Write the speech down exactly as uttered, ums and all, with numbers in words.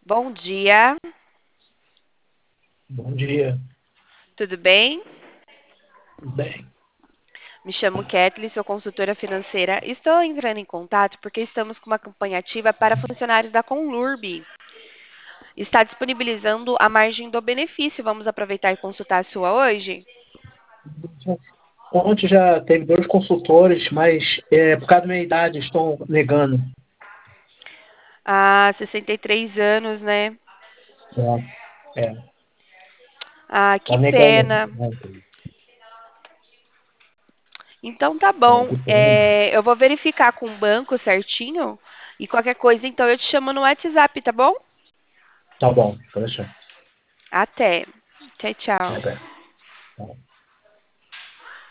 Bom dia, Bom dia. tudo bem? Bem, Me chamo Kathleen, sou consultora financeira. Estou entrando em contato porque estamos com uma campanha ativa para funcionários da Conlurb. Está disponibilizando a margem do benefício. Vamos aproveitar e consultar a sua hoje? ontem já teve dois consultores, mas é, por causa da minha idade estão negando. Ah, sessenta e três anos, né? É, é, Ah, que tá negando. pena. Né? Então tá É, bom. que pena. É, eu vou verificar com o banco certinho e qualquer coisa, então eu te chamo no WhatsApp, tá bom? Tá bom, pode deixar. Até. Tchau, tchau. Até. Tá.